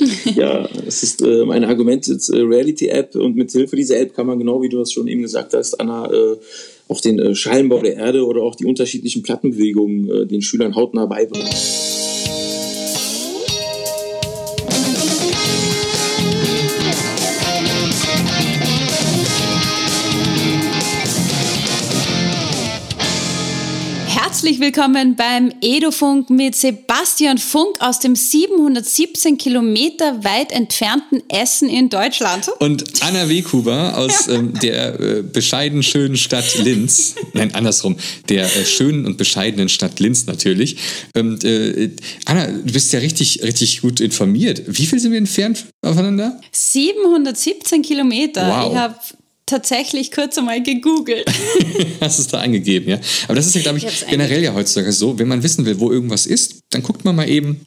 Ja, es ist eine Augmented Reality App und mit Hilfe dieser App kann man, genau wie du das schon eben gesagt hast, Anna, auch den Schalenbau der Erde oder auch die unterschiedlichen Plattenbewegungen den Schülern hautnah beibringen. Herzlich willkommen beim Edufunk mit Sebastian Funk aus dem 717 Kilometer weit entfernten Essen in Deutschland. Und Anna Weghuber aus der bescheiden schönen Stadt Linz. Nein, andersrum. Der schönen und bescheidenen Stadt Linz natürlich. Und Anna, du bist ja richtig, richtig gut informiert. Wie viel sind wir entfernt voneinander? 717 Kilometer. Wow. Ich habe tatsächlich kurz einmal gegoogelt. Hast es da angegeben, ja. Aber das ist ja, glaube ich, generell ja heutzutage so, wenn man wissen will, wo irgendwas ist, dann guckt man mal eben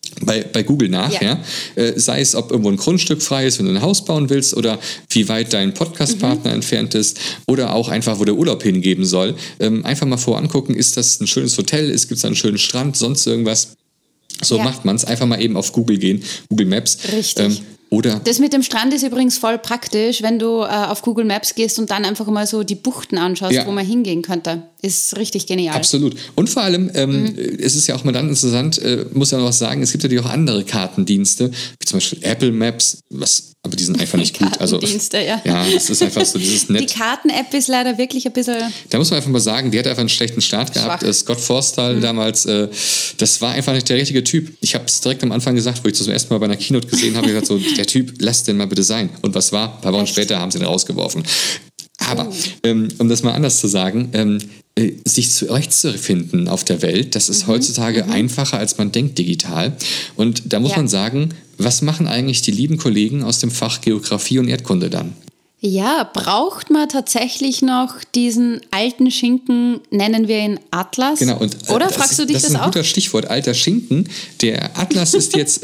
bei Google nach, ja. Sei es, ob irgendwo ein Grundstück frei ist, wenn du ein Haus bauen willst, oder wie weit dein Podcast-Partner entfernt ist, oder auch einfach, wo der Urlaub hingeben soll. Einfach mal vorangucken, ist das ein schönes Hotel, gibt es einen schönen Strand, sonst irgendwas. So macht man es. Einfach mal eben auf Google gehen, Google Maps. Richtig. Oder das mit dem Strand ist übrigens voll praktisch, wenn du auf Google Maps gehst und dann einfach mal so die Buchten anschaust, wo man hingehen könnte. Ist richtig genial. Absolut. Und vor allem, es ist ja auch mal dann interessant, muss ja noch was sagen, es gibt natürlich auch andere Kartendienste, wie zum Beispiel Apple Maps, aber die sind einfach nicht gut. Kartendienste, ja. Ja, das ist einfach so dieses Netz. Die Karten-App ist leider wirklich ein bisschen... Da muss man einfach mal sagen, die hat einfach einen schlechten Start gehabt. Scott Forstall damals, das war einfach nicht der richtige Typ. Ich habe es direkt am Anfang gesagt, wo ich das zum ersten Mal bei einer Keynote gesehen habe, gesagt so, der Typ, lass den mal bitte sein. Und was war? Ein paar Wochen später haben sie ihn rausgeworfen. Aber, um das mal anders zu sagen, sich zurechtzufinden auf der Welt, das ist heutzutage einfacher, als man denkt, digital. Und da muss man sagen, was machen eigentlich die lieben Kollegen aus dem Fach Geografie und Erdkunde dann? Ja, braucht man tatsächlich noch diesen alten Schinken, nennen wir ihn Atlas? Genau. Und, oder fragst du dich das auch? Das ist ein guter Stichwort, alter Schinken. Der Atlas ist jetzt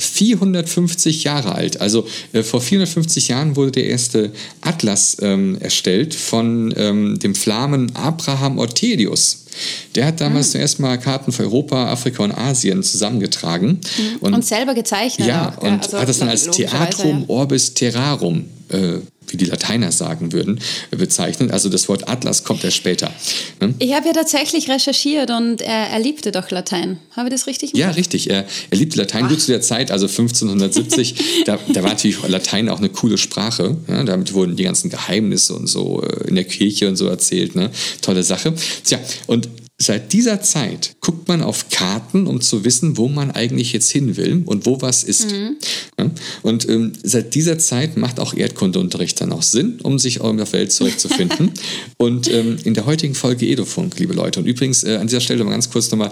450 Jahre alt. Also vor 450 Jahren wurde der erste Atlas erstellt von dem Flamen Abraham Ortelius. Der hat damals zuerst mal Karten für Europa, Afrika und Asien zusammengetragen. Und selber gezeichnet. Ja, auch, und also hat das dann als Theatrum Orbis Terrarum, wie die Lateiner sagen würden, bezeichnet. Also das Wort Atlas kommt erst später. Ich habe ja tatsächlich recherchiert und er liebte doch Latein. Habe ich das richtig gemacht? Ja, richtig. Er liebte Latein gut zu der Zeit, also 1570. da war natürlich Latein auch eine coole Sprache. Ja, damit wurden die ganzen Geheimnisse und so in der Kirche und so erzählt. Ne? Tolle Sache. Tja, und seit dieser Zeit guckt man auf Karten, um zu wissen, wo man eigentlich jetzt hin will und wo was ist. Ja? Und seit dieser Zeit macht auch Erdkundeunterricht dann auch Sinn, um sich auf der Welt zurechtzufinden. Und in der heutigen Folge Edufunk, liebe Leute, und übrigens an dieser Stelle mal ganz kurz nochmal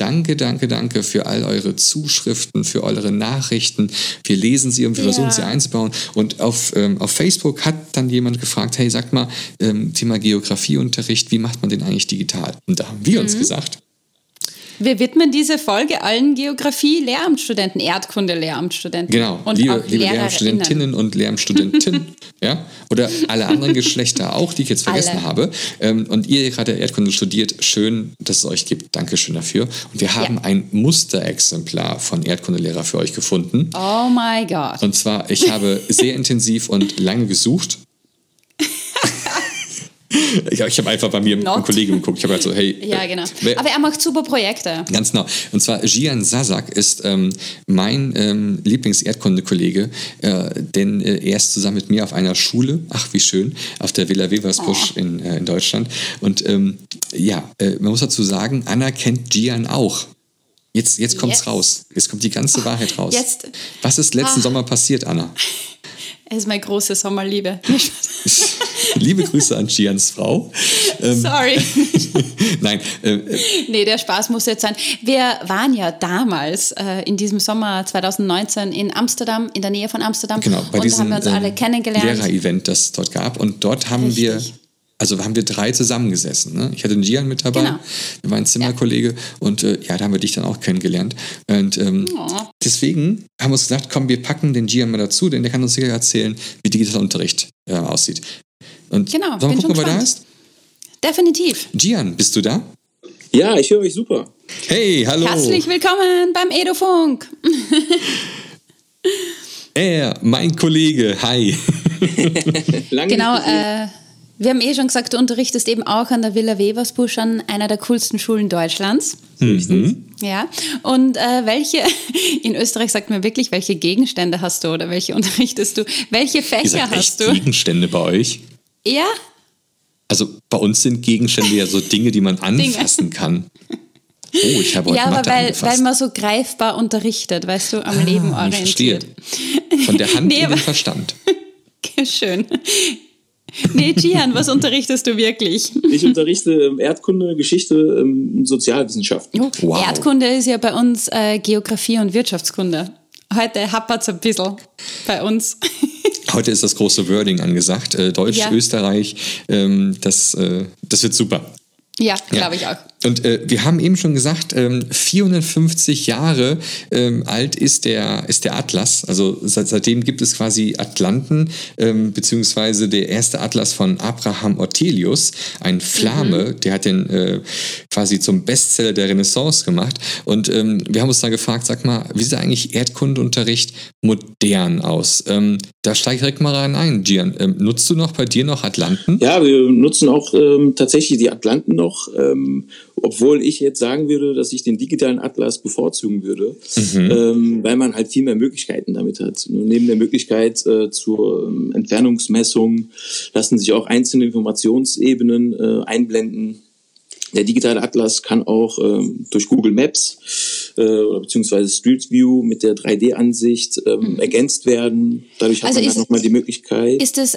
danke für all eure Zuschriften, für eure Nachrichten. Wir lesen sie und wir versuchen sie einzubauen. Und auf Facebook hat dann jemand gefragt, hey, sag mal, Thema Geografieunterricht, wie macht man den eigentlich digital? Und da haben wir uns gesagt, wir widmen diese Folge allen Geografie-Lehramtsstudenten, Erdkunde-Lehramtsstudenten. Genau, und liebe Lehramtsstudentinnen und Lehramtsstudenten, ja, oder alle anderen Geschlechter auch, die ich jetzt vergessen habe. Und ihr gerade Erdkunde studiert, schön, dass es euch gibt. Dankeschön dafür. Und wir haben ein Musterexemplar von Erdkundelehrer für euch gefunden. Oh my God. Und zwar, ich habe sehr intensiv und lange gesucht. Ich habe einfach bei mir einen Kollegen geguckt. Ich habe halt so, hey. Ja, genau. Aber er macht super Projekte. Ganz genau. Und zwar Gian Sasak ist mein Lieblings-Erdkunde-Kollege, denn er ist zusammen mit mir auf einer Schule, ach wie schön, auf der Villa Weversbusch in Deutschland. Und man muss dazu sagen, Anna kennt Gian auch. Jetzt kommt's raus. Jetzt kommt die ganze Wahrheit raus. Was ist letzten Sommer passiert, Anna? Es ist meine große Sommerliebe. Liebe Grüße an Gians Frau. Sorry. Nein. Nee, der Spaß muss jetzt sein. Wir waren ja damals in diesem Sommer 2019 in Amsterdam, in der Nähe von Amsterdam. Genau, bei diesem haben wir uns alle kennengelernt. Lehrer-Event, das es dort gab. Und dort haben wir 3 zusammengesessen. Ne? Ich hatte den Gian mit dabei, der war ein Zimmerkollege und da haben wir dich dann auch kennengelernt. Und deswegen haben wir uns gesagt, komm, wir packen den Gian mal dazu, denn der kann uns sicher erzählen, wie digitaler Unterricht aussieht. Und sollen wir gucken, ob er da ist? Definitiv. Gian, bist du da? Ja, ich höre euch super. Hey, hallo. Herzlich willkommen beim Edufunk. Mein Kollege, hi. Genau, wir haben schon gesagt, du unterrichtest eben auch an der Villa Weversbusch, an einer der coolsten Schulen Deutschlands. Ja, und in Österreich sagt man wirklich, welche Gegenstände hast du oder welche unterrichtest du? Welche Fächer hast du? Gegenstände bei euch? Ja. Also bei uns sind Gegenstände ja so Dinge, die man anfassen kann. Oh, ich habe heute Mathe angefasst. Weil man so greifbar unterrichtet, weißt du, am Leben orientiert. Von der Hand in den Verstand. Schön. Nee, Gian, was unterrichtest du wirklich? Ich unterrichte Erdkunde, Geschichte und Sozialwissenschaften. Oh, wow. Erdkunde ist ja bei uns Geografie und Wirtschaftskunde. Heute hapert es ein bisschen bei uns. Heute ist das große Wording angesagt. Deutsch, Österreich, das wird super. Ja, glaube ich auch. Und wir haben eben schon gesagt, 450 Jahre alt ist der Atlas. Also seitdem gibt es quasi Atlanten, beziehungsweise der erste Atlas von Abraham Ortelius, ein Flame, der hat den quasi zum Bestseller der Renaissance gemacht. Und wir haben uns da gefragt, sag mal, wie sieht eigentlich Erdkundeunterricht modern aus? Da steige ich direkt mal rein ein, Gian. Nutzt du noch bei dir noch Atlanten? Ja, wir nutzen auch tatsächlich die Atlanten noch, obwohl ich jetzt sagen würde, dass ich den digitalen Atlas bevorzugen würde, weil man halt viel mehr Möglichkeiten damit hat. Neben der Möglichkeit zur Entfernungsmessung lassen sich auch einzelne Informationsebenen einblenden. Der digitale Atlas kann auch durch Google Maps oder beziehungsweise Street View mit der 3D-Ansicht ergänzt werden. Dadurch hat man halt nochmal die Möglichkeit. Ist das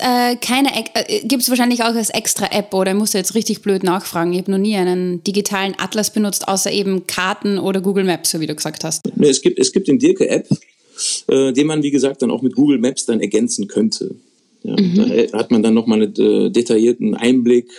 gibt es wahrscheinlich auch als extra App, oder? Ich muss jetzt richtig blöd nachfragen. Ich habe noch nie einen digitalen Atlas benutzt, außer eben Karten oder Google Maps, so wie du gesagt hast. Nee, es gibt den Dirke-App, den man, wie gesagt, dann auch mit Google Maps dann ergänzen könnte. Ja, da hat man dann nochmal einen detaillierten Einblick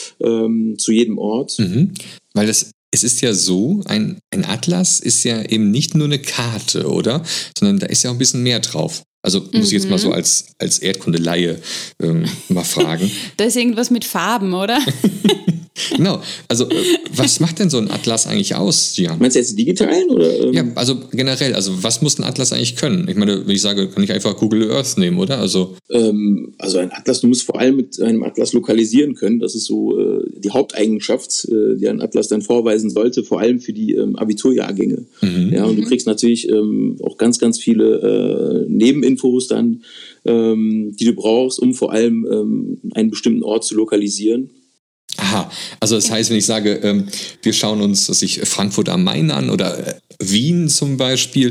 zu jedem Ort. Weil es ist ja so, ein Atlas ist ja eben nicht nur eine Karte, oder? Sondern da ist ja auch ein bisschen mehr drauf. Also muss ich jetzt mal so als Erdkunde-Laie mal fragen. Da ist irgendwas mit Farben, oder? Genau. Also was macht denn so ein Atlas eigentlich aus, Gian? Meinst du jetzt digitalen? Oder, Ja, also generell. Also was muss ein Atlas eigentlich können? Ich meine, wenn ich sage, kann ich einfach Google Earth nehmen, oder? Also ein Atlas, du musst vor allem mit einem Atlas lokalisieren können. Das ist so die Haupteigenschaft, die ein Atlas dann vorweisen sollte, vor allem für die Abiturjahrgänge. Ja, und du kriegst natürlich auch ganz, ganz viele Nebeninfos dann, die du brauchst, um vor allem einen bestimmten Ort zu lokalisieren. Aha, also das heißt, wenn ich sage, wir schauen uns Frankfurt am Main an oder Wien zum Beispiel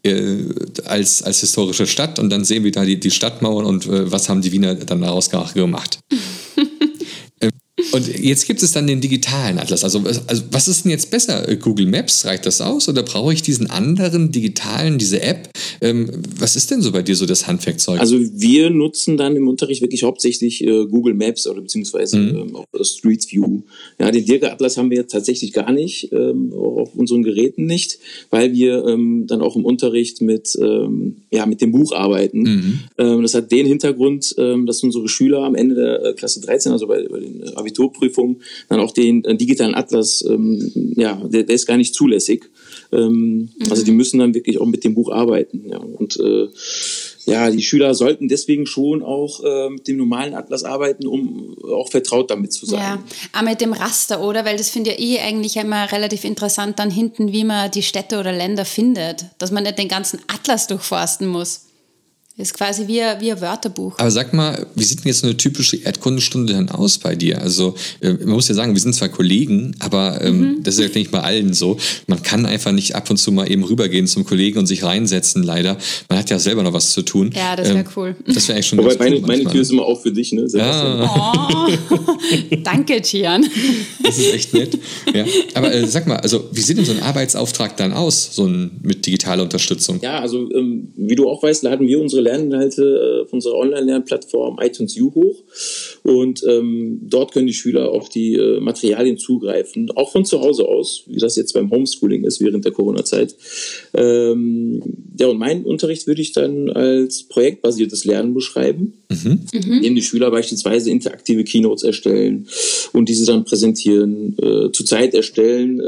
als historische Stadt, und dann sehen wir da die Stadtmauern und was haben die Wiener dann daraus gemacht. Und jetzt gibt es dann den digitalen Atlas. Also was ist denn jetzt besser? Google Maps, reicht das aus? Oder brauche ich diesen anderen digitalen, diese App? Was ist denn so bei dir so das Handwerkzeug? Also wir nutzen dann im Unterricht wirklich hauptsächlich Google Maps oder beziehungsweise auch Street View. Ja, den Dirke Atlas haben wir jetzt tatsächlich gar nicht, auf unseren Geräten nicht, weil wir dann auch im Unterricht mit dem Buch arbeiten. Das hat den Hintergrund, dass unsere Schüler am Ende der Klasse 13, also bei den Abiturprüfungen, dann auch den digitalen Atlas, der ist gar nicht zulässig. Also die müssen dann wirklich auch mit dem Buch arbeiten. Ja. Und die Schüler sollten deswegen schon auch mit dem normalen Atlas arbeiten, um auch vertraut damit zu sein. Ja, aber mit dem Raster, oder? Weil das finde ich eigentlich immer relativ interessant dann hinten, wie man die Städte oder Länder findet. Dass man nicht den ganzen Atlas durchforsten muss. Das ist quasi wie ein Wörterbuch. Aber sag mal, wie sieht denn jetzt so eine typische Erdkundestunde dann aus bei dir? Also man muss ja sagen, wir sind zwar Kollegen, aber das ist ja nicht bei allen so. Man kann einfach nicht ab und zu mal eben rübergehen zum Kollegen und sich reinsetzen, leider. Man hat ja selber noch was zu tun. Ja, das wäre cool. Das wäre eigentlich schon ganz cool. Meine Tür ist immer auch für dich, ne? Oh, danke, Gian. Das ist echt nett. Ja. Aber sag mal, also wie sieht denn so ein Arbeitsauftrag dann aus, mit digitaler Unterstützung? Ja, also wie du auch weißt, laden wir unsere Lerninhalte auf unserer Online-Lernplattform iTunes U hoch, und dort können die Schüler auf die Materialien zugreifen, auch von zu Hause aus, wie das jetzt beim Homeschooling ist während der Corona-Zeit. Und meinen Unterricht würde ich dann als projektbasiertes Lernen beschreiben, indem die Schüler beispielsweise interaktive Keynotes erstellen und diese dann präsentieren. Zurzeit erstellen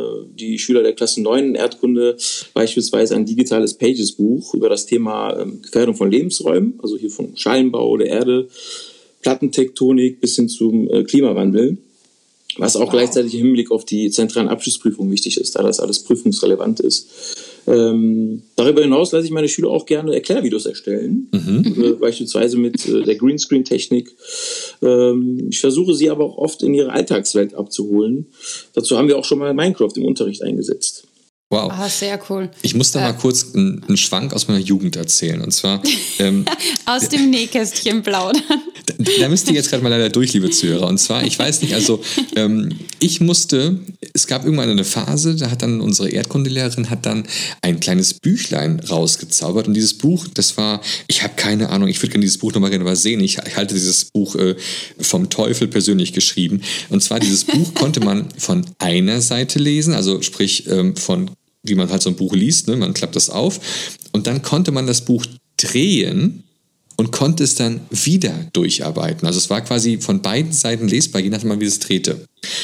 die Schüler der Klasse 9 in Erdkunde beispielsweise ein digitales Pages-Buch über das Thema Gefährdung von Lebensräumen, also hier vom Schalenbau der Erde, Plattentektonik bis hin zum Klimawandel, was auch gleichzeitig im Hinblick auf die zentralen Abschlussprüfungen wichtig ist, da das alles prüfungsrelevant ist. Darüber hinaus lasse ich meine Schüler auch gerne Erklärvideos erstellen, beispielsweise mit der Greenscreen-Technik. Ich versuche sie aber auch oft in ihre Alltagswelt abzuholen. Dazu haben wir auch schon mal Minecraft im Unterricht eingesetzt. Wow. Ah, sehr cool. Ich muss da mal kurz einen Schwank aus meiner Jugend erzählen. Und zwar aus dem Nähkästchen plaudern. Da müsst ihr jetzt gerade mal leider durch, liebe Zuhörer. Und zwar, ich weiß nicht, also es gab irgendwann eine Phase, da hat dann unsere Erdkundelehrerin ein kleines Büchlein rausgezaubert. Und dieses Buch, ich habe keine Ahnung, ich würde gerne dieses Buch nochmal gerne mal sehen. Ich halte dieses Buch vom Teufel persönlich geschrieben. Und zwar, dieses Buch konnte man von einer Seite lesen, also sprich wie man halt so ein Buch liest, ne? Man klappt das auf und dann konnte man das Buch drehen und konnte es dann wieder durcharbeiten. Also es war quasi von beiden Seiten lesbar, je nachdem, wie es drehte.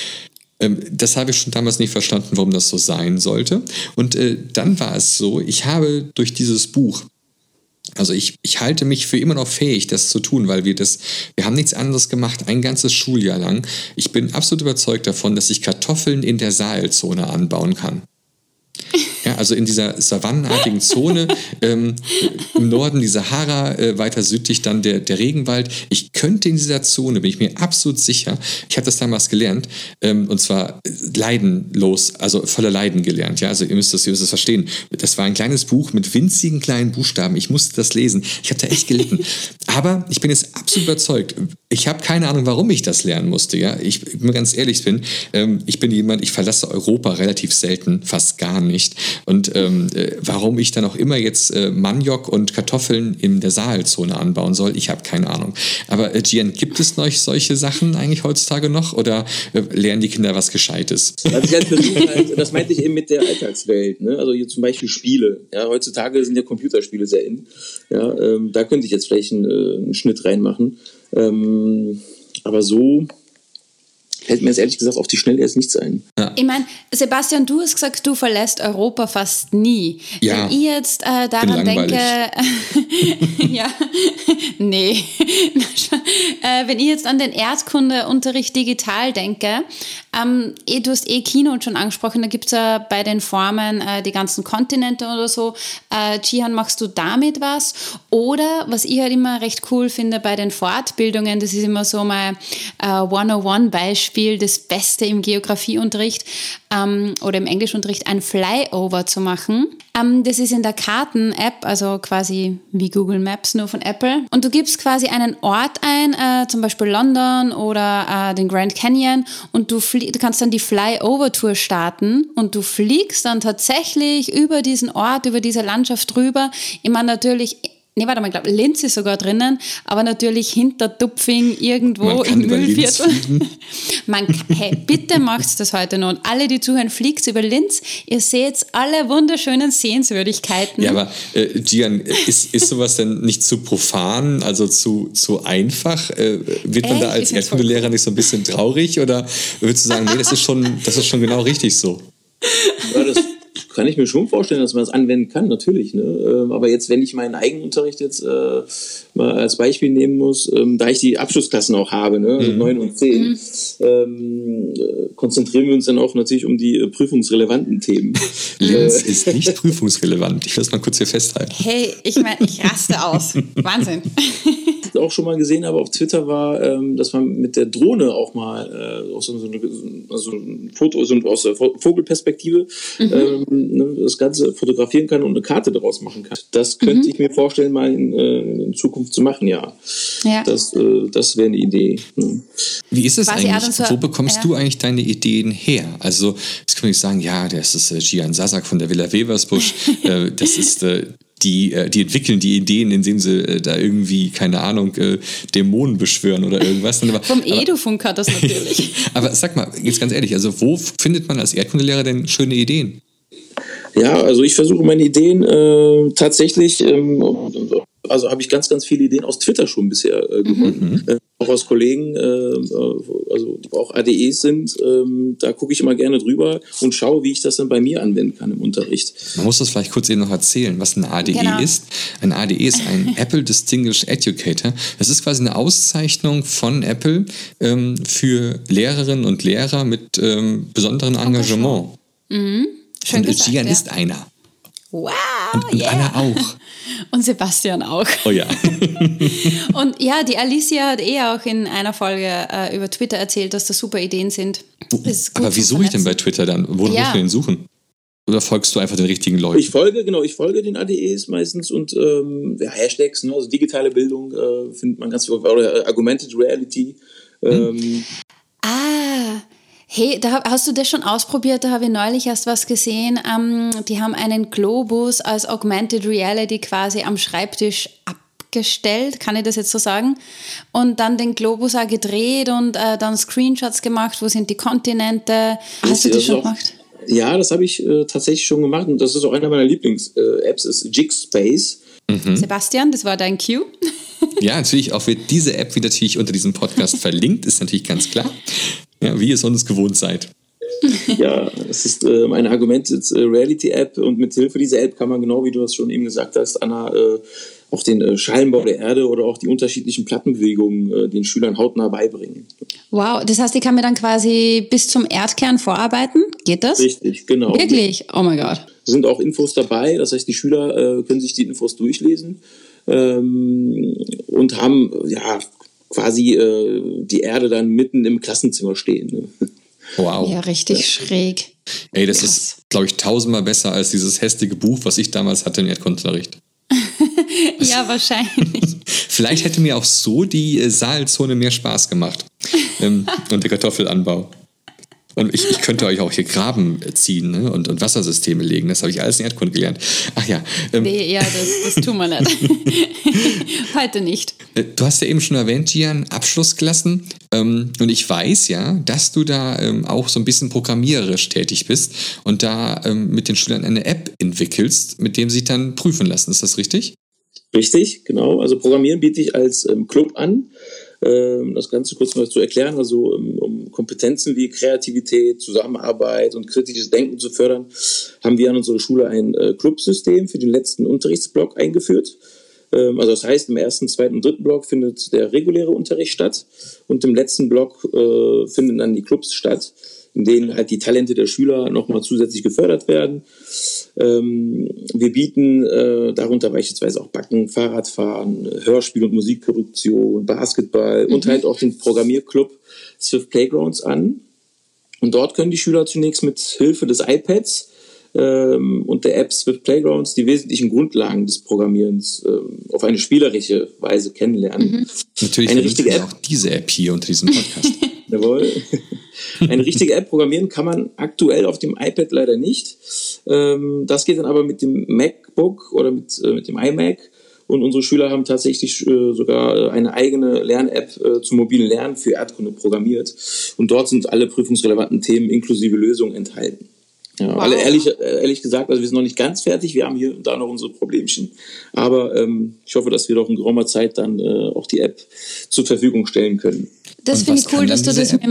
Das habe ich schon damals nicht verstanden, warum das so sein sollte. Und dann war es so, ich habe durch dieses Buch, also ich halte mich für immer noch fähig, das zu tun, weil wir haben nichts anderes gemacht, ein ganzes Schuljahr lang. Ich bin absolut überzeugt davon, dass ich Kartoffeln in der Sahelzone anbauen kann. Ja, also in dieser savannenartigen Zone, im Norden die Sahara, weiter südlich dann der Regenwald. Ich könnte in dieser Zone, bin ich mir absolut sicher, ich habe das damals gelernt, und zwar leidenlos, also voller Leiden gelernt. Ja, also ihr müsst das verstehen. Das war ein kleines Buch mit winzigen kleinen Buchstaben. Ich musste das lesen. Ich habe da echt gelitten. Aber ich bin jetzt absolut überzeugt. Ich habe keine Ahnung, warum ich das lernen musste. Ja, ich ganz ehrlich bin, ich bin jemand, ich verlasse Europa relativ selten, fast gar nicht. Und warum ich dann auch immer jetzt Maniok und Kartoffeln in der Sahelzone anbauen soll, ich habe keine Ahnung. Aber Gian, gibt es noch solche Sachen eigentlich heutzutage noch oder lernen die Kinder was Gescheites? Also ich versuche das meinte ich eben mit der Alltagswelt. Ne? Also hier zum Beispiel Spiele. Ja, heutzutage sind ja Computerspiele sehr in. Ja, da könnte ich jetzt vielleicht einen Schnitt reinmachen. Aber so fällt mir jetzt ehrlich gesagt auf die Schnelle jetzt nichts ein. Ja. Ich meine, Sebastian, du hast gesagt, du verlässt Europa fast nie. Ja, wenn ich jetzt daran denke, ja, nee, wenn ich jetzt an den Erdkundeunterricht digital denke, du hast Kino schon angesprochen, da gibt es ja bei den Formen die ganzen Kontinente oder so. Gian, machst du damit was? Oder, was ich halt immer recht cool finde bei den Fortbildungen, das ist immer so mal 101-Beispiel, das Beste im Geografieunterricht oder im Englischunterricht, ein Flyover zu machen. Das ist in der Karten-App, also quasi wie Google Maps, nur von Apple. Und du gibst quasi einen Ort ein, zum Beispiel London oder den Grand Canyon, und du kannst dann die Flyover-Tour starten und du fliegst dann tatsächlich über diesen Ort, über diese Landschaft drüber. Ich meine natürlich, ich glaube, Linz ist sogar drinnen, aber natürlich hinter Tupfing irgendwo im Mühlviertel. Hey, bitte macht's das heute noch. Und alle, die zuhören, fliegt über Linz. Ihr seht alle wunderschönen Sehenswürdigkeiten. Ja, aber Gian, ist sowas denn nicht zu profan, also zu einfach? Wird man da als Erdkundelehrer nicht so ein bisschen traurig? Oder würdest du sagen, nee, das ist schon genau richtig so? Ja, das kann ich mir schon vorstellen, dass man das anwenden kann, natürlich. Ne? Aber jetzt, wenn ich meinen eigenen Unterricht jetzt mal als Beispiel nehmen muss, da ich die Abschlussklassen auch habe, ne? Also 9 und 10, konzentrieren wir uns dann auch natürlich um die prüfungsrelevanten Themen. Linz ist nicht prüfungsrelevant. Ich will das mal kurz hier festhalten. Hey, ich meine, ich raste aus. Wahnsinn. Was ich auch schon mal gesehen habe auf Twitter war, dass man mit der Drohne auch mal ein Foto aus der Vogelperspektive das Ganze fotografieren kann und eine Karte daraus machen kann. Das könnte ich mir vorstellen, mal in Zukunft zu machen, ja. Das wäre eine Idee. Ne? Wie ist es eigentlich? Wo bekommst du eigentlich deine Ideen her? Also, jetzt kann man nicht sagen, ja, das ist Gian Sasak von der Villa Weversbusch, das ist die entwickeln die Ideen, indem sie da irgendwie, keine Ahnung, Dämonen beschwören oder irgendwas. Vom Edufunk hat das natürlich. Aber sag mal, jetzt ganz ehrlich, also wo findet man als Erdkundelehrer denn schöne Ideen? Ja, also ich versuche meine tatsächlich, also habe ich ganz, ganz viele Ideen aus Twitter schon bisher gewonnen. auch aus Kollegen, also die auch ADEs sind, da gucke ich immer gerne drüber und schaue, wie ich das dann bei mir anwenden kann im Unterricht. Man muss das vielleicht kurz eben noch erzählen, was ein ADE ist. Ein ADE ist ein Apple Distinguished Educator. Das ist quasi eine Auszeichnung von Apple für Lehrerinnen und Lehrer mit besonderem Engagement. Mhm. Schön und gesagt, Gian ist einer. Wow, und Anna auch. Und Sebastian auch. Oh ja. Und ja, die Alicia hat auch in einer Folge über Twitter erzählt, dass das super Ideen sind. Aber wie suche ich denn bei Twitter dann? Wo muss ich denn suchen? Oder folgst du einfach den richtigen Leuten? Ich folge den ADEs meistens und Hashtags, ne, also digitale Bildung findet man ganz viel, oder Augmented Reality. Hey, hast du das schon ausprobiert? Da habe ich neulich erst was gesehen. Die haben einen Globus als Augmented Reality quasi am Schreibtisch abgestellt, kann ich das jetzt so sagen? Und dann den Globus auch gedreht und dann Screenshots gemacht. Wo sind die Kontinente? Hast du das schon gemacht? Ja, das habe ich tatsächlich schon gemacht und das ist auch einer meiner Lieblings-Apps, ist Jigspace. Sebastian, das war dein Cue. Ja, natürlich, auch wird diese App, wie natürlich unter diesem Podcast verlinkt, ist natürlich ganz klar. Ja, wie ihr es uns gewohnt seid. Ja, es ist eine Augmented Reality App und mit Hilfe dieser App kann man, genau wie du das schon eben gesagt hast, Anna, auch den Schalenbau der Erde oder auch die unterschiedlichen Plattenbewegungen den Schülern hautnah beibringen. Wow, das heißt, ich kann mir dann quasi bis zum Erdkern vorarbeiten? Geht das? Richtig, genau. Wirklich? Oh mein Gott. Es sind auch Infos dabei, das heißt, die Schüler können sich die Infos durchlesen und haben quasi die Erde dann mitten im Klassenzimmer stehen. Ne? Wow. Ja, richtig schräg. Ey, das ist, glaube ich, 1000-mal besser als dieses hässliche Buch, was ich damals hatte im Erdkundeunterricht. Ja, wahrscheinlich. Vielleicht hätte mir auch so die Saalzone mehr Spaß gemacht. Und der Kartoffelanbau. Und ich könnte euch auch hier Graben ziehen, ne? und Wassersysteme legen. Das habe ich alles in Erdkunde gelernt. Ach ja. Nee, ja, das tun wir nicht. Heute nicht. Du hast ja eben schon erwähnt, Gian, Abschlussklassen. Und ich weiß ja, dass du da auch so ein bisschen programmiererisch tätig bist und da mit den Schülern eine App entwickelst, mit dem sie dann prüfen lassen. Ist das richtig? Richtig, genau. Also Programmieren biete ich als Club an. Das Ganze kurz mal zu erklären, also um Kompetenzen wie Kreativität, Zusammenarbeit und kritisches Denken zu fördern, haben wir an unserer Schule ein Clubsystem für den letzten Unterrichtsblock eingeführt. Also das heißt, im ersten, zweiten und dritten Block findet der reguläre Unterricht statt und im letzten Block finden dann die Clubs statt, in denen halt die Talente der Schüler nochmal zusätzlich gefördert werden. Wir bieten darunter beispielsweise auch Backen, Fahrradfahren, Hörspiel- und Musikproduktion, Basketball und halt auch den Programmierclub Swift Playgrounds an. Und dort können die Schüler zunächst mit Hilfe des iPads und der App Swift Playgrounds die wesentlichen Grundlagen des Programmierens auf eine spielerische Weise kennenlernen. Natürlich eine richtige App. Auch diese App hier unter diesem Podcast. Jawohl. Eine richtige App programmieren kann man aktuell auf dem iPad leider nicht. Das geht dann aber mit dem MacBook oder mit dem iMac. Und unsere Schüler haben tatsächlich sogar eine eigene Lern-App zum mobilen Lernen für Erdkunde programmiert. Und dort sind alle prüfungsrelevanten Themen inklusive Lösungen enthalten. Ja, wow. Alle ehrlich gesagt, also wir sind noch nicht ganz fertig, wir haben hier und da noch unsere Problemchen, aber ich hoffe, dass wir doch in geraumer Zeit dann auch die App zur Verfügung stellen können. Das finde ich cool, dass du das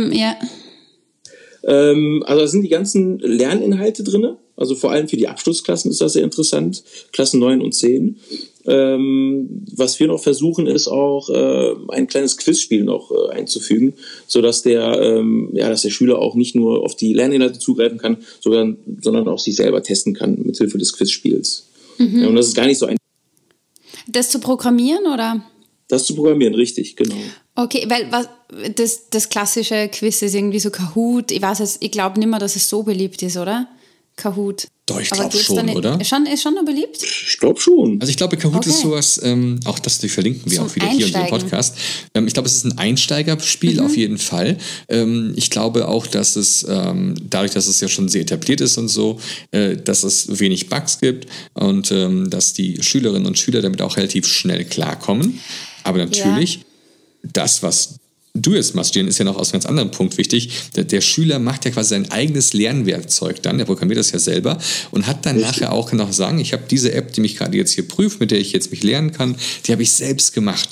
also da sind die ganzen Lerninhalte drin, also vor allem für die Abschlussklassen ist das sehr interessant, Klassen 9 und 10. Was wir noch versuchen, ist auch ein kleines Quizspiel noch einzufügen, sodass der Schüler auch nicht nur auf die Lerninhalte zugreifen kann, sondern auch sich selber testen kann mit Hilfe des Quizspiels. Ja, und das ist gar nicht so einfach. Das zu programmieren, oder? Das zu programmieren, richtig, genau. Okay, weil das klassische Quiz ist irgendwie so Kahoot. Ich glaube nicht mehr, dass es so beliebt ist, oder? Kahoot. Doch, ich glaube schon, oder? Ist schon noch beliebt? Ich glaube schon. Also ich glaube, Kahoot ist sowas, auch das verlinken wir auch wieder hier in unserem Podcast. Ich glaube, es ist ein Einsteigerspiel auf jeden Fall. Ich glaube auch, dass es, dadurch, dass es ja schon sehr etabliert ist und so, dass es wenig Bugs gibt und dass die Schülerinnen und Schüler damit auch relativ schnell klarkommen. Aber natürlich, das, was du jetzt machst, Gian, ist ja noch aus einem ganz anderen Punkt wichtig. Der Schüler macht ja quasi sein eigenes Lernwerkzeug dann, der programmiert das ja selber und hat dann nachher auch, kann auch sagen, ich habe diese App, die mich gerade jetzt hier prüft, mit der ich jetzt mich lernen kann, die habe ich selbst gemacht.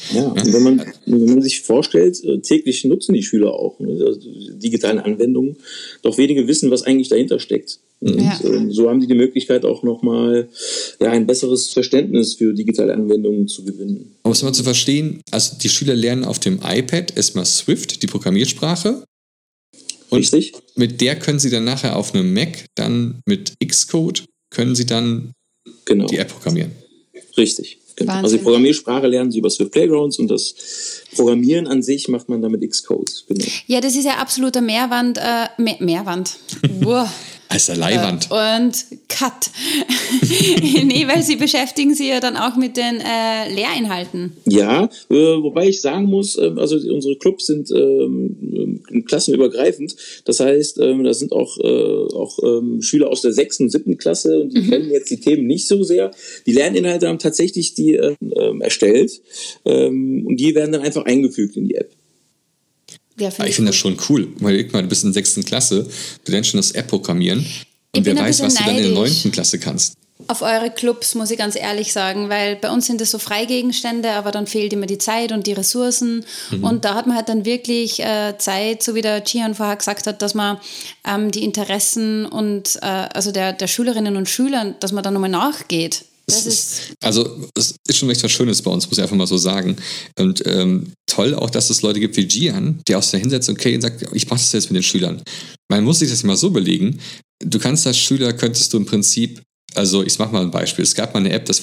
Ja, und wenn man sich vorstellt, täglich nutzen die Schüler auch also digitalen Anwendungen, doch wenige wissen, was eigentlich dahinter steckt. Und so haben die Möglichkeit auch nochmal ein besseres Verständnis für digitale Anwendungen zu gewinnen. Um es mal zu verstehen, also die Schüler lernen auf dem iPad erstmal Swift, die Programmiersprache. Und richtig. Mit der können sie dann nachher auf einem Mac, dann mit Xcode, können sie dann die App programmieren. Richtig. Genau. Also die Programmiersprache lernen sie über Swift Playgrounds und das Programmieren an sich macht man dann mit Xcode. Genau. Ja, das ist ja absoluter Mehrwand. Wow. Als der Leihwand. Und Cut. Nee, weil sie beschäftigen sich ja dann auch mit den Lehrinhalten. Ja, wobei ich sagen muss, also unsere Clubs sind klassenübergreifend. Das heißt, da sind auch Schüler aus der 6. und 7. Klasse und die kennen jetzt die Themen nicht so sehr. Die Lerninhalte haben tatsächlich die erstellt und die werden dann einfach eingefügt in die App. Ja, ich finde das schon cool. Überleg mal, du bist in der 6. Klasse, du lernst schon das App programmieren und wer weiß, was du dann in der 9. Klasse kannst. Auf eure Clubs, muss ich ganz ehrlich sagen, weil bei uns sind das so Freigegenstände, aber dann fehlt immer die Zeit und die Ressourcen und da hat man halt dann wirklich Zeit, so wie der Cihan vorher gesagt hat, dass man die Interessen und also der Schülerinnen und Schüler, dass man da nochmal nachgeht. Es ist schon echt was Schönes bei uns, muss ich einfach mal so sagen. Und toll auch, dass es Leute gibt wie Cihan, der aus der hinsetzt und sagt, ich mache das jetzt mit den Schülern. Man muss sich das mal so überlegen, du kannst als Schüler, könntest du im Prinzip, also ich mache mal ein Beispiel, es gab mal eine App, da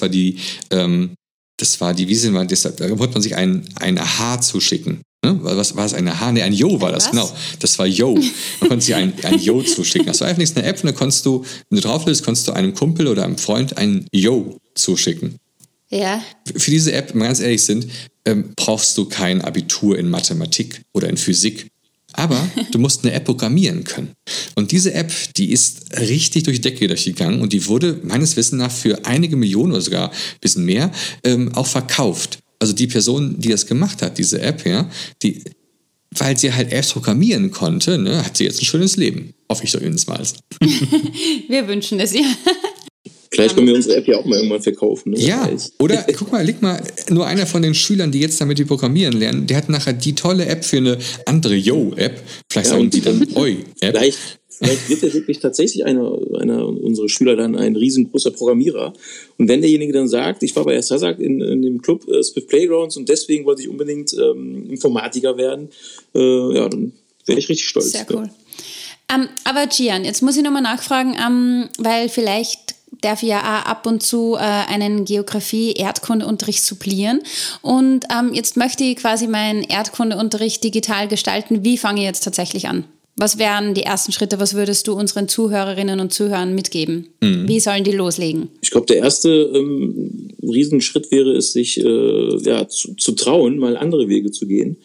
wollte man sich ein Aha zuschicken. Ne? Was war es? Ein Aha? Ne, ein Yo war das, genau. Das war Yo. Man konnte sich ein Yo zuschicken. Das war einfach nichts eine App und da konntest du, wenn du drauflässt, konntest du einem Kumpel oder einem Freund ein Yo zuschicken. Ja. Für diese App, wenn wir ganz ehrlich sind, brauchst du kein Abitur in Mathematik oder in Physik. Aber du musst eine App programmieren können. Und diese App, die ist richtig durch die Decke durchgegangen und die wurde meines Wissens nach für einige Millionen oder sogar ein bisschen mehr auch verkauft. Also die Person, die das gemacht hat, diese App, ja, weil sie halt Apps programmieren konnte, ne, hat sie jetzt ein schönes Leben. Hoffe ich doch jedenfalls. Wir wünschen es, ja. Vielleicht können wir unsere App ja auch mal irgendwann verkaufen. Ne? Ja, oder guck mal, nur einer von den Schülern, die jetzt damit programmieren lernen, der hat nachher die tolle App für eine andere Yo-App. Vielleicht sagen die dann Oi-App. Vielleicht wird ja wirklich tatsächlich einer unserer Schüler dann ein riesengroßer Programmierer. Und wenn derjenige dann sagt, ich war bei Sazak in dem Club Swift Playgrounds und deswegen wollte ich unbedingt Informatiker werden, dann wäre ich richtig stolz. Sehr cool. Aber Cihan, jetzt muss ich nochmal nachfragen, weil vielleicht darf ich ja auch ab und zu einen Geografie-Erdkundeunterricht supplieren. Und jetzt möchte ich quasi meinen Erdkundeunterricht digital gestalten. Wie fange ich jetzt tatsächlich an? Was wären die ersten Schritte? Was würdest du unseren Zuhörerinnen und Zuhörern mitgeben? Wie sollen die loslegen? Ich glaube, der erste Riesenschritt wäre es, sich zu trauen, mal andere Wege zu gehen.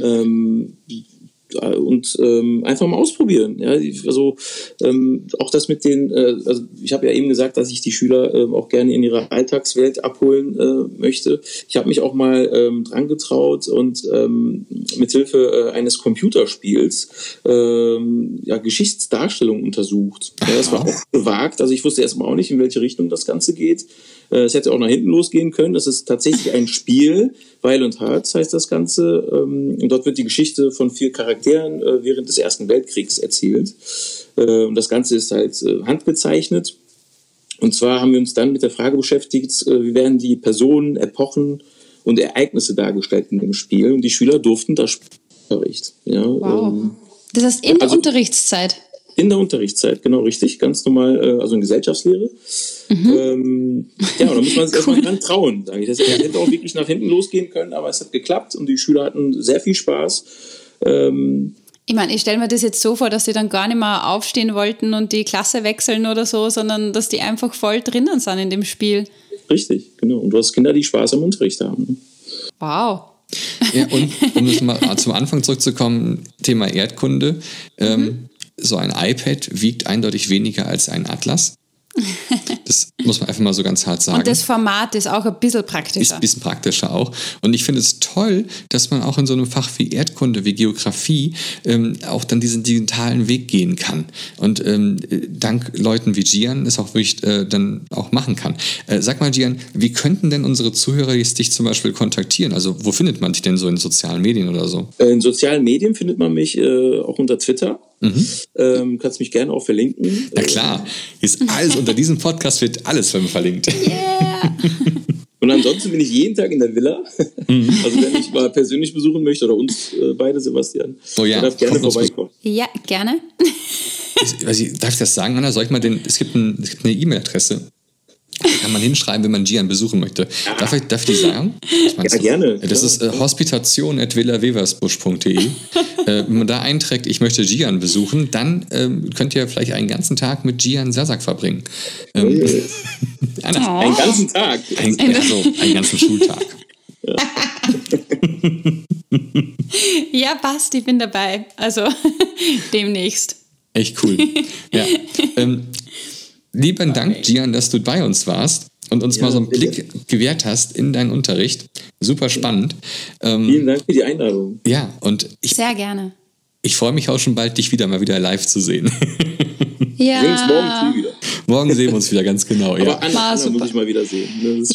Und einfach mal ausprobieren. Ja? Also auch das mit den, also ich habe ja eben gesagt, dass ich die Schüler auch gerne in ihrer Alltagswelt abholen möchte. Ich habe mich auch mal dran getraut und mithilfe eines Computerspiels Geschichtsdarstellung untersucht. Ja, das war auch gewagt. Also ich wusste erstmal auch nicht, in welche Richtung das Ganze geht. Es hätte auch nach hinten losgehen können. Das ist tatsächlich ein Spiel. Violent Hearts heißt das Ganze. Und dort wird die Geschichte von 4 Charakteren während des Ersten Weltkriegs erzählt. Und das Ganze ist halt handgezeichnet. Und zwar haben wir uns dann mit der Frage beschäftigt, wie werden die Personen, Epochen und Ereignisse dargestellt in dem Spiel. Und die Schüler durften das Unterricht. Ja, wow. Das heißt in der Unterrichtszeit? In der Unterrichtszeit, genau, richtig. Ganz normal, also in Gesellschaftslehre. Und da muss man sich erstmal dran trauen, sage ich. Das hätte auch wirklich nach hinten losgehen können, aber es hat geklappt und die Schüler hatten sehr viel Spaß. Ich meine, ich stelle mir das jetzt so vor, dass die dann gar nicht mehr aufstehen wollten und die Klasse wechseln oder so, sondern dass die einfach voll drinnen sind in dem Spiel. Richtig, genau. Und du hast Kinder, die Spaß am Unterricht haben. Wow. Ja, und um das mal zum Anfang zurückzukommen, Thema Erdkunde. So ein iPad wiegt eindeutig weniger als ein Atlas. Das muss man einfach mal so ganz hart sagen. Und das Format ist auch ein bisschen praktischer. Ist ein bisschen praktischer auch. Und ich finde es toll, dass man auch in so einem Fach wie Erdkunde, wie Geografie auch dann diesen digitalen Weg gehen kann. Und dank Leuten wie Gian es auch wirklich dann auch machen kann. Sag mal, Gian, wie könnten denn unsere Zuhörer jetzt dich zum Beispiel kontaktieren? Also wo findet man dich denn so in sozialen Medien oder so? In sozialen Medien findet man mich auch unter Twitter. Kannst mich gerne auch verlinken. Na klar, ist alles unter diesem Podcast wird alles verlinkt. Yeah. Und ansonsten bin ich jeden Tag in der Villa. Also wenn ich mal persönlich besuchen möchte oder uns beide, Sebastian, darf gerne vorbeikommen. Ja, gerne. Darf ich das sagen, Anna? Soll ich mal es gibt eine E-Mail-Adresse. Da kann man hinschreiben, wenn man Gian besuchen möchte. Darf ich die sagen? Ja, gerne. Das ist hospitation@villaweversbusch.de. Wenn man da einträgt, ich möchte Gian besuchen, dann könnt ihr vielleicht einen ganzen Tag mit Gian Sasak verbringen. Anna, einen ganzen Tag? Einen ganzen Schultag. Ja, passt, ich bin dabei. Also demnächst. Echt cool. Ja. Lieben Dank, Gian, dass du bei uns warst und uns mal so einen Blick gewährt hast in deinen Unterricht. Super spannend. Vielen Dank für die Einladung. Ja, und sehr gerne. Ich freue mich auch schon bald, dich mal wieder live zu sehen. Ja. Wir sehen uns morgen früh wieder. Morgen sehen wir uns wieder, ganz genau. Aber Anna muss ich mal wieder sehen.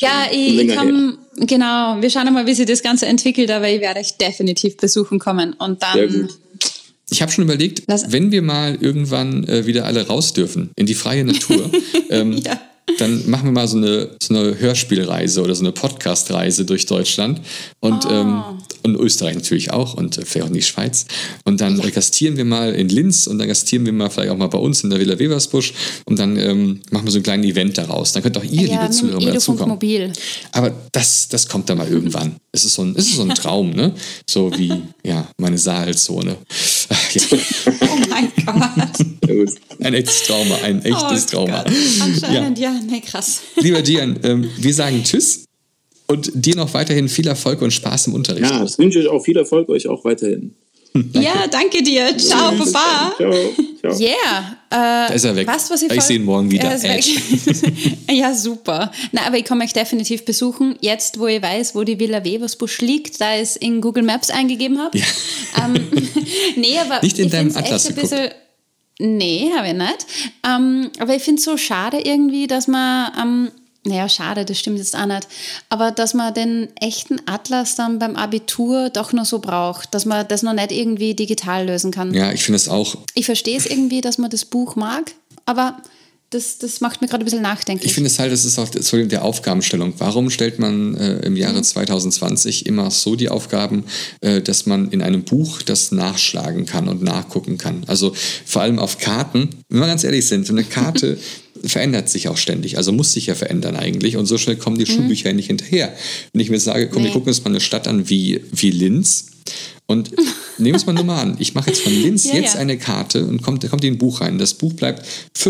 Genau. Wir schauen mal, wie sich das Ganze entwickelt, aber ich werde euch definitiv besuchen kommen. Und dann... Sehr gut. Ich habe schon überlegt, wenn wir mal irgendwann wieder alle raus dürfen in die freie Natur, dann machen wir mal so eine Hörspielreise oder so eine Podcast-Reise durch Deutschland und Österreich natürlich auch und vielleicht auch in die Schweiz. Und dann gastieren wir mal in Linz und dann gastieren wir mal vielleicht auch mal bei uns in der Villa Weversbusch und dann machen wir so ein kleines Event daraus. Dann könnt auch ihr, liebe Zuhörer, mal dazukommen. Mobil. Aber das kommt dann mal irgendwann. Es ist so ein Traum, ne? So wie, meine Saalzone. Ja. Oh mein Gott. Ein echtes Trauma, Trauma. Anscheinend, krass. Lieber Gian, wir sagen Tschüss und dir noch weiterhin viel Erfolg und Spaß im Unterricht. Ja, das wünsche ich euch auch viel Erfolg, euch auch weiterhin. Ja, danke dir. Ciao, Papa. Ciao. Yeah. Da ist er weg. Ich sehe ihn morgen wieder. Ja, super. Na, aber ich komme euch definitiv besuchen. Jetzt, wo ich weiß, wo die Villa Weversbusch liegt, da ich es in Google Maps eingegeben habe. Ja. Aber nicht in deinem Atlas geguckt. Nee, habe ich nicht. Aber ich finde es so schade irgendwie, dass man... schade, das stimmt jetzt auch nicht. Aber dass man den echten Atlas dann beim Abitur doch noch so braucht, dass man das noch nicht irgendwie digital lösen kann. Ja, ich finde es auch. Ich verstehe es irgendwie, dass man das Buch mag, aber das macht mir gerade ein bisschen nachdenklich. Ich finde es halt, das ist auch das Problem der Aufgabenstellung. Warum stellt man im Jahre 2020 immer so die Aufgaben, dass man in einem Buch das nachschlagen kann und nachgucken kann? Also vor allem auf Karten, wenn wir ganz ehrlich sind, so eine Karte verändert sich auch ständig, also muss sich ja verändern eigentlich und so schnell kommen die Schulbücher nicht hinterher. Wenn ich mir sage, wir gucken uns mal eine Stadt an wie Linz und nehmen wir es mal nur mal an, ich mache jetzt von Linz eine Karte und kommt in ein Buch rein. Das Buch bleibt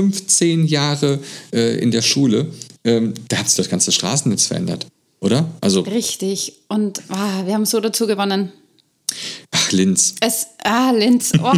15 Jahre in der Schule, da hat sich das ganze Straßennetz verändert, oder? Also richtig, und wir haben so dazu gewonnen. Ach, Linz. Linz. Oh.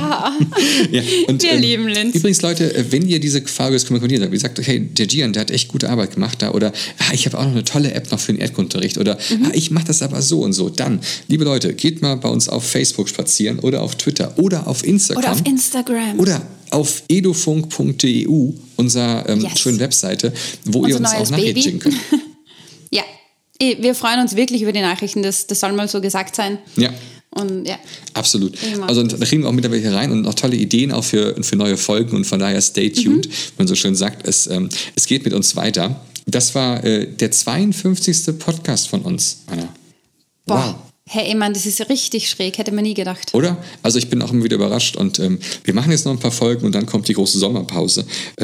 Ja, und, wir lieben Linz. Übrigens, Leute, wenn ihr diese Folge kommentiert habt, ihr sagt, hey, der Gian, der hat echt gute Arbeit gemacht da, oder ich habe auch noch eine tolle App noch für den Erdkundenunterricht, oder ich mache das aber so und so, dann, liebe Leute, geht mal bei uns auf Facebook spazieren oder auf Twitter oder auf Instagram. Oder auf edufunk.eu, unserer schönen Webseite, wo ihr uns auch Nachrichten schicken könnt. Ja, wir freuen uns wirklich über die Nachrichten, das soll mal so gesagt sein. Ja. Und absolut. Also da kriegen wir auch mittlerweile hier rein und noch tolle Ideen auch für neue Folgen und von daher stay tuned, wie man so schön sagt. Es geht mit uns weiter. Das war der 52. Podcast von uns, Anna. Wow. Hey, ich meine, das ist richtig schräg, hätte man nie gedacht. Oder? Also ich bin auch immer wieder überrascht und wir machen jetzt noch ein paar Folgen und dann kommt die große Sommerpause.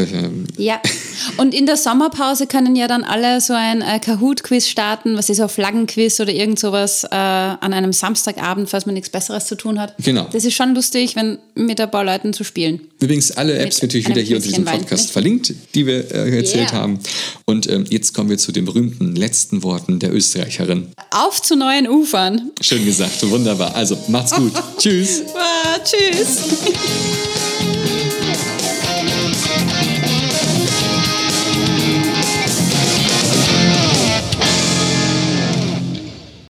Ja, und in der Sommerpause können ja dann alle so ein Kahoot-Quiz starten, was ist so Flaggenquiz oder irgend sowas an einem Samstagabend, falls man nichts Besseres zu tun hat. Genau. Das ist schon lustig, wenn mit ein paar Leuten zu spielen. Übrigens alle Apps natürlich wieder hier unter diesem Podcast verlinkt, die wir erzählt haben. Und jetzt kommen wir zu den berühmten letzten Worten der Österreicherin. Auf zu neuen Ufern. Schön gesagt, wunderbar. Also, macht's gut. Tschüss. Tschüss.